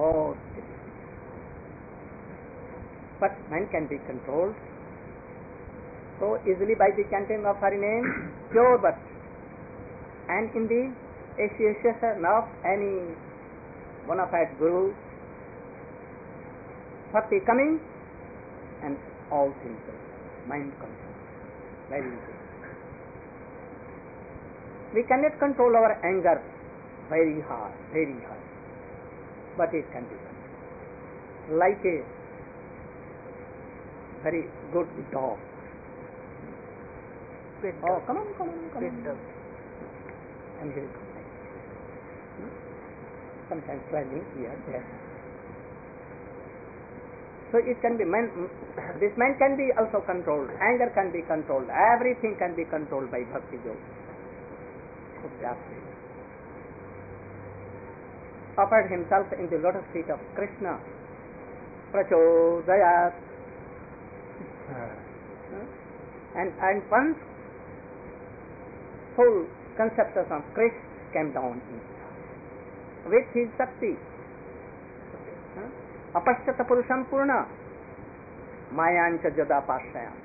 most difficult. But mind can be controlled so easily by the chanting of Hari name, pure but, and in the association of any bona fide guru, bhakti coming, and all things mind control. Very easy. We cannot control our anger very hard, but it can be controlled. Like a very good dog. Oh, come on. And he will come back. Sometimes swelling here, there. So it can be, this mind can be also controlled, anger can be controlled, everything can be controlled by Bhakti Yoga. Offered himself in the lotus feet of Krishna. Prachodayat. And once full conception of Krishna came down in with his Shakti. Apashyata Purusham Purna Mayancha Jada Pashayam.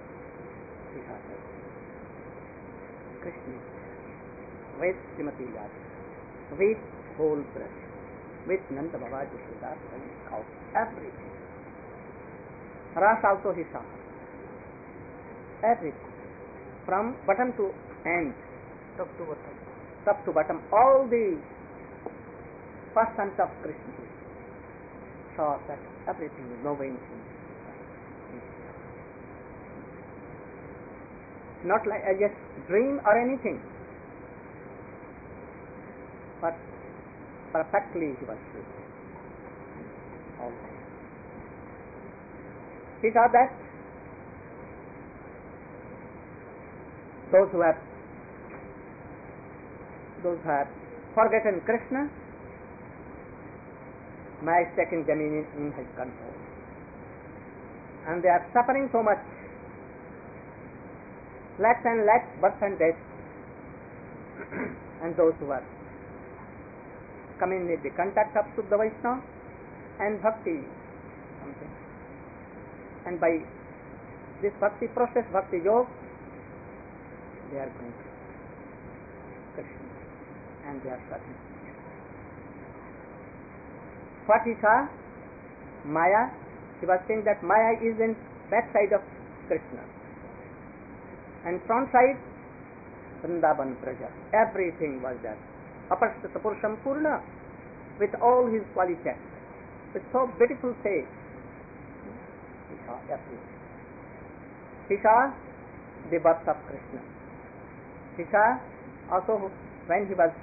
Krishna with Srimati Radha, with whole breath, with Nanda Baba Jashoda and cow, everything. Ras also he saw. Everything. From bottom to end. Top to bottom. All the first sons of Krishna saw that everything is moving. Not like a just dream or anything, but perfectly he was free. All right. He saw that those who have forgotten Krishna, Maya is taking dominion in his control, and they are suffering so much. Lakhs and lakhs, birth and death, and those who are coming with the contact of Shuddha Vaishnava and Bhakti, something. And by this Bhakti process, Bhakti Yoga, they are going to Krishna, and they are suffering. What he saw? Maya. He was saying that Maya is in backside of Krishna, and front side Vrindavan Praja. Everything was there. Apashyata Purusham Purna, with all his qualities, with so beautiful face. He saw everything. He saw the birth of Krishna. He saw also when he was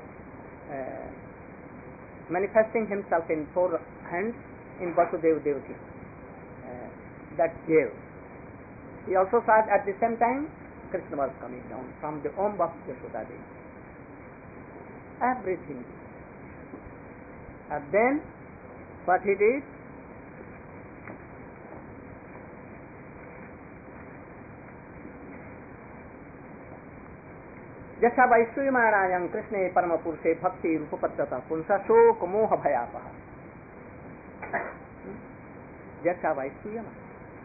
manifesting himself in 4 hands in Vasudev Devaki, that Dev. He also saw at the same time Krishna was coming down from the womb of Yashoda Devi. Everything. And then what he did? Jasya Vaishyamanayam Krishne Paramapurushe Bhakti Rupapattata Punsa Shok Moha Bhayapaha. Jasya Vaishyamanayam.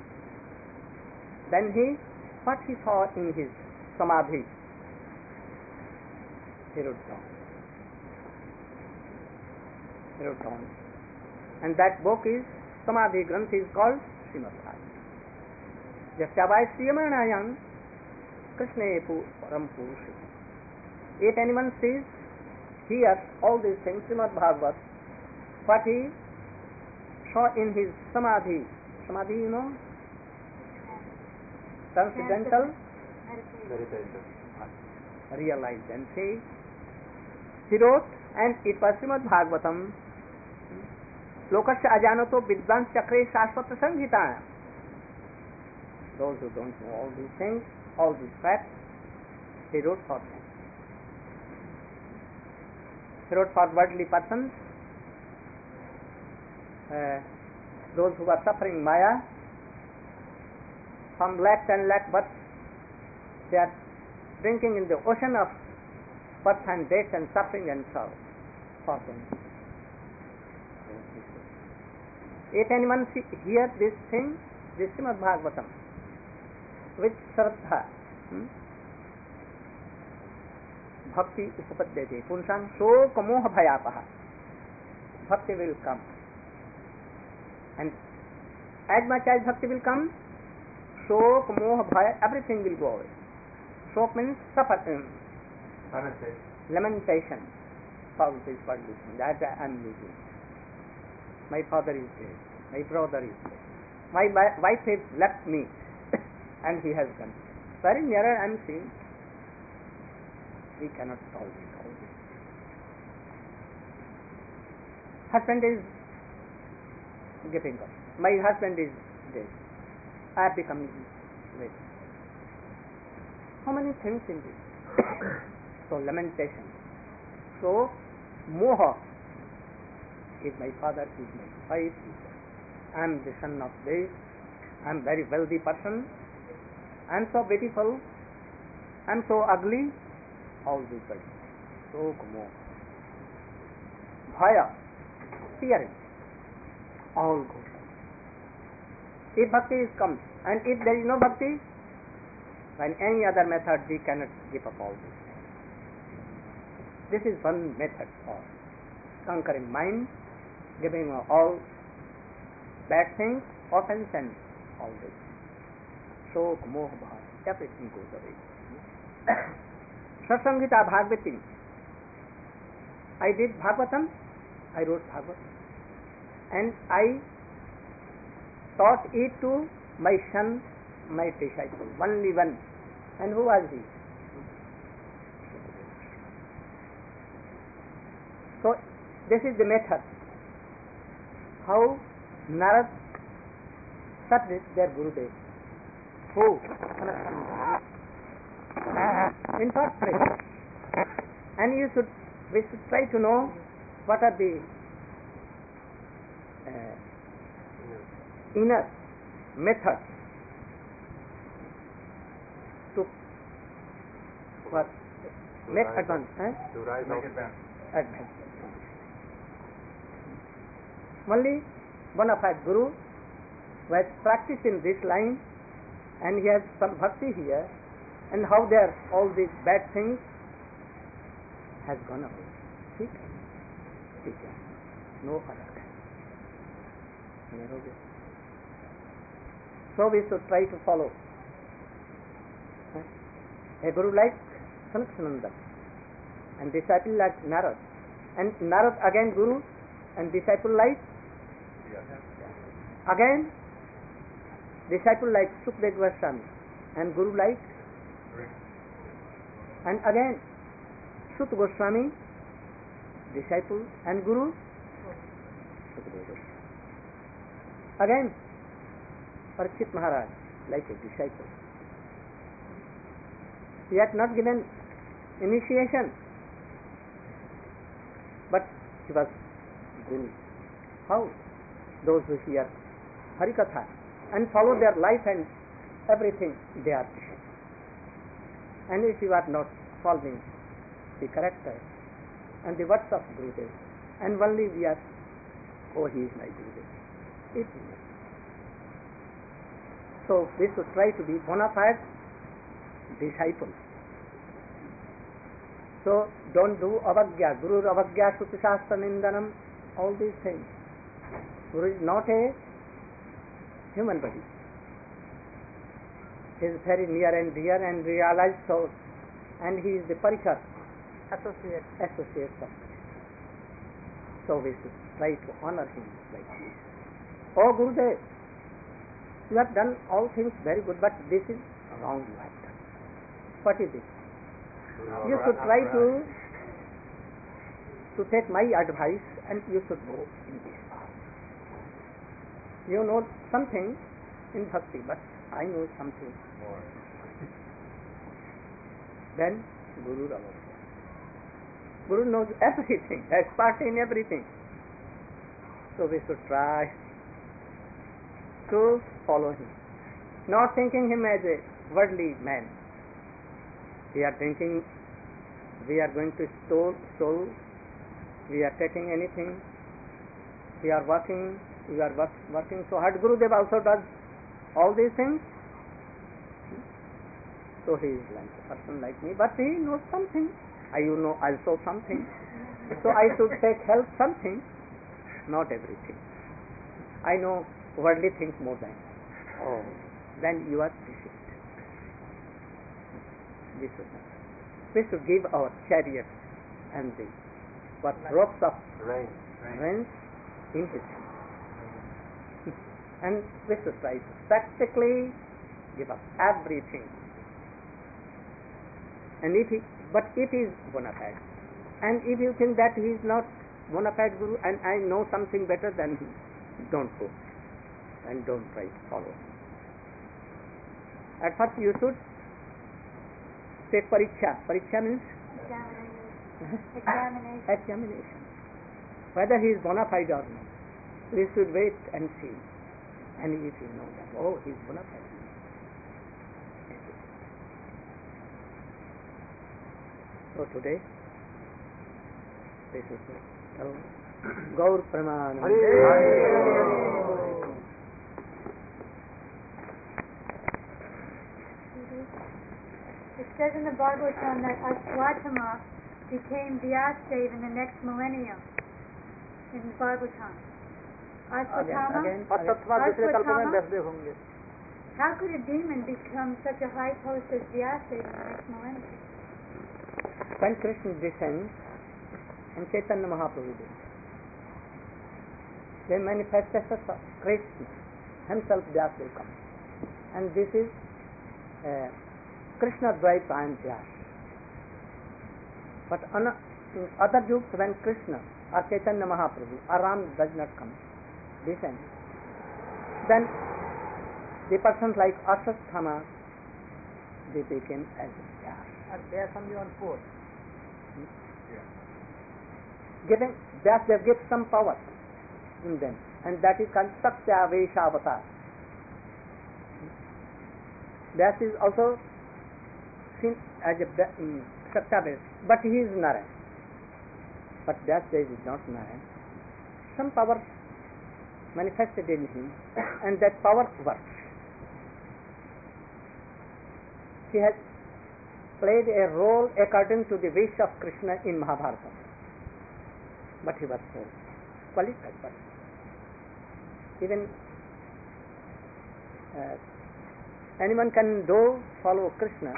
Then what he saw in his samadhi, he wrote down. And that book is, Samadhi Granth is called Srimad Bhagavatam. Jasyavai Sriyamanayam Krishna Param Purusha. If anyone sees, hears all these things, Srimad Bhagavatam, what he saw in his samadhi, you know, transcendental, realized and say, he wrote, and it was Srimad Bhagavatam, Lokasya Ajanato Vidvans Chakre Shashvata Sanghita. Those who don't know all these things, all these facts, he wrote for them. He wrote for worldly persons, those who are suffering Maya, from lakhs and lakhs, but they are drinking in the ocean of birth and death and suffering and sorrow for them. If anyone hears this thing, this Srimad Bhagavatam, with Shraddha, Bhakti upapadyate, punsang shoka moha bhayapaha, Bhakti will come. And as much as Bhakti will come, shoka moha bhaya, everything will go away. Shok means suffering, lamentation. All this worldly thing, that I am losing. My father is dead, my brother is dead, my wife has left me, and he has gone. Very nearer I am seeing. We cannot solve it all this. Husband is giving up. My husband is dead. I have become dead. How many things in this? So lamentation. So moha is my father, is my wife, I am the son of this, I am very wealthy person, I am so beautiful, I am so ugly, all these words. So moha. Bhaya, fearing, all goes. If bhakti is comes, and if there is no bhakti, by any other method we cannot give up all this. This is one method of conquering mind, giving all bad things, offense and all this. Shok, moha, bhava, everything goes away. Satsangita Bhagavati. I did Bhagavatam, I wrote Bhagavatam, and I taught it to my son, my disciple, only one. And who was he? So this is the method how Narad sat with their Gurudev. Who? In first place. And we should try to know what are the inner methods to what? Make advance. To rise up. Advance. Only bona fide Guru who has practiced in this line, and he has some bhakti here, and how there all these bad things has gone away. ठीक है, no other. So we should try to follow a Guru like Sanatsananda, and disciple like Narad, and Narad again Guru, and disciple like again disciple like Sukdev Goswami, and Guru like, and again Sut Goswami, disciple and Guru Sukdev Goswami. Again Parikshit Maharaj, like a disciple. He had not given initiation, but he was Guru. How? Those who hear Harikatha and follow their life and everything, they are disciples. And if you are not following the character and the words of Gurudev, and only we are, oh, he is my Gurudev. It is not. So we should try to be bona fide disciples. So don't do avagya, Guru avagya, Shruti Shastra Nindanam, all these things. Guru is not a human body. He is very near and dear and realized soul, and he is the parikar, associate of Krishna. So we should try to honor him like this. Oh Gurudev, you have done all things very good, but this is wrong you have done. What is it? You should try to take my advice, and you should go in this path. You know something in bhakti, but I know something more. Then Guru Ravagya. Guru knows everything, expert in everything. So we should try to follow him, not thinking him as a worldly man. We are thinking we are going to stole, we are taking anything, We are working so hard. Gurudev also does all these things. So he is like a person like me, but he knows something. I know also something. So I should take help something, not everything. I know worldly things more than. Oh, then you are deceived. We should give our chariots and the ropes of reins in his hand. And we should try to practically give up everything. And if he is bona fide, and if you think that he is not bona fide Guru and I know something better than him, don't go and don't try to follow. At first you should take pariksha. Pariksha means examination. Whether he is bona fide or not. We should wait and see. And if you know that, oh, he is bona fide. So today, this is Gaur Pramanam. It says in the Bhagavatam that Ashwatthama became Vyasadeva in the next millennium. In the Bhagavatam. Ashwatthama. How could a demon become such a high post as Vyasadeva in the next millennium? When Krishna descends and Chaitanya Mahaprabhu did, they manifested Krishna himself, Vyas will come. And this is Krishna Dvaita and Vyas. But in other yugs, when Krishna or Chaitanya Mahaprabhu or Ram does not come, descend, then the persons like Ashwatthama, they became as Vyas. And they are only on four. Giving that they give some power in them, and that is called Satya Veshavata. That is also seen as a Satya Vesh, but he is Narayan. But that is not Narayan. Some power manifested in him, and that power works. He has played a role according to the wish of Krishna in Mahabharata. But he was so qualified. But even anyone can follow Krishna,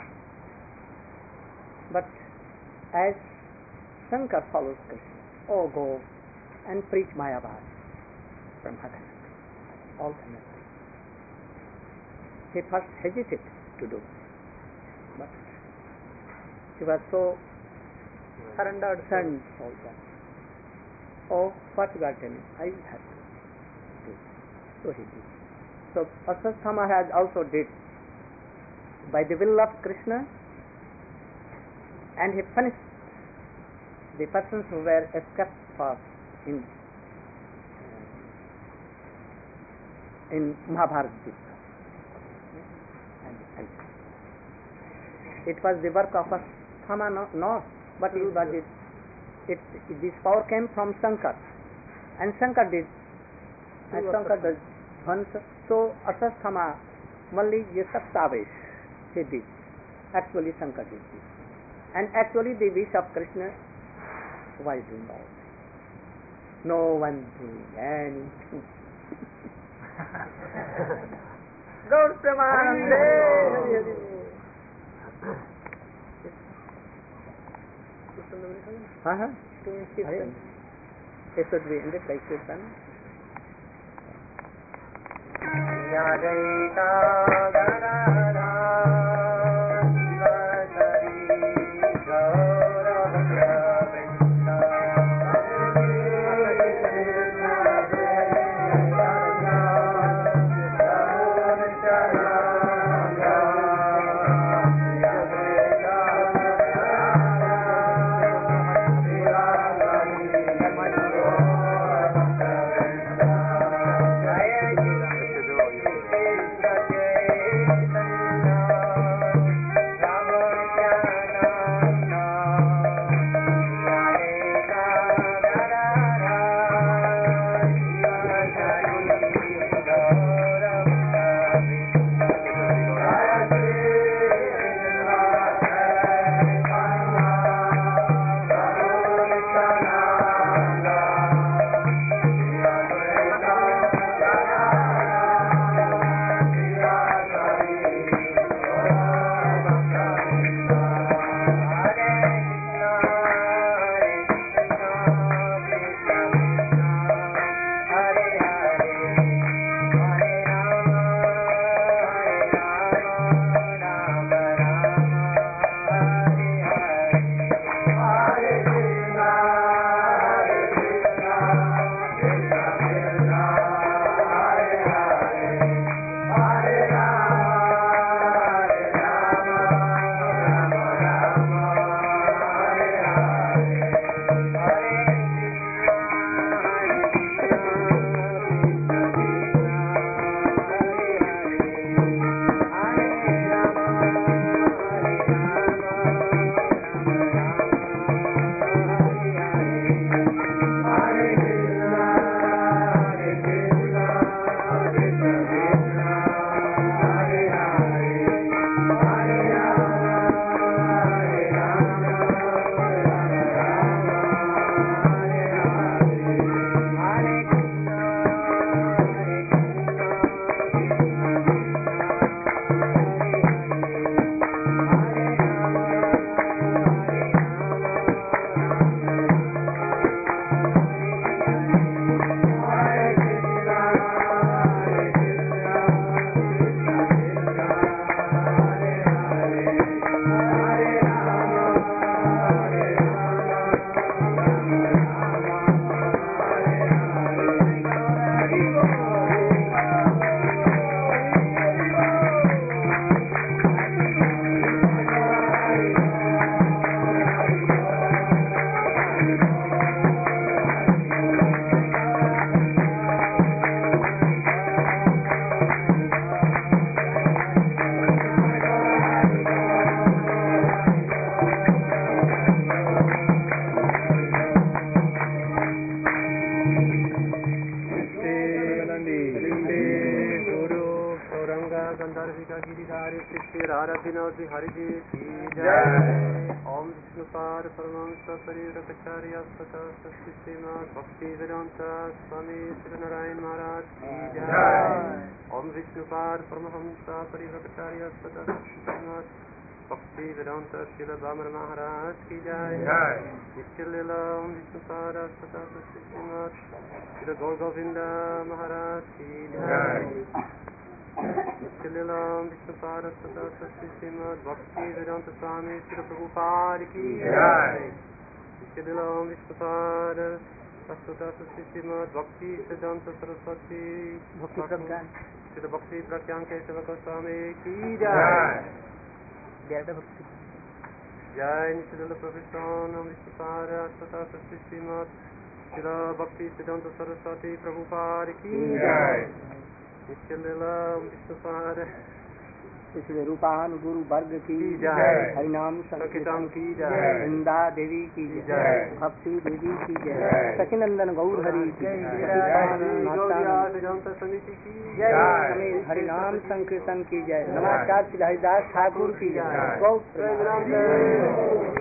but as Shankar follows Krishna, oh, go and preach Mayavad from heaven, alternately. He first hesitated to do, but he was so surrendered all that. Oh, what you are telling, I will have to do. So he did. So Ashwatthama has also did by the will of Krishna, and he punished the persons who were escaped in Mahabharata. It was the work of Ashwatthama, not, but it was this power came from Shankar, and Shankar did, and Shankar does once. So Ashwatthama only Satyavesh he did. Actually Shankar did this, and actually the wish of Krishna was doing all. No one doing anything. Gaur Pramanam. It should be ended like this one. महाराज विनोद बिहारी जी की जय। ओम विष्णुपाद परमहंस परिव्रताचार्य सदा सच्चिद श्रीमद् भक्ति वेदांत स्वामी श्री नारायण महाराज की जय। ओम विष्णुपाद परमहंस परिव्रताचार्य सदा सच्चिद श्रीमद् भक्ति वेदांत श्री बामन महाराज की जय। नित्य लीला ओम विष्णुपाद सदा सच्चिद श्रीमद् श्री गौर गोविंद महाराज की जय। नित्य लीला ओम विष्णुपाद सदा सच्चिद श्रीमद् भक्ति वेदांत स्वामी श्री प्रभुपाद की जय। नित्य लीला ओम विष्णुपाद सदा सच्चिद श्रीमद् भक्ति वेदांत सरस्वती श्री भक्ति प्रज्ञान केशव गोस्वामी की जय। जय नित्य प्रोफेशन ओम विष्णुपाद सदा सच्चिद श्रीमद् श्री भक्ति वेदांत सरस्वती प्रभुपाद की जय। नित्य लीला ओम विष्णुपाद इसलिए रूपान गुरु वर्ग की जय। हरिनाम संकीर्तन की जय। वृंदा देवी की जय। भक्ति देवी की जय। सखीनंदन गौर हरि की समिति की जय। हरिनाम संकीर्तन की जय। नमस्कार श्री हरिदास ठाकुर की जय। गौ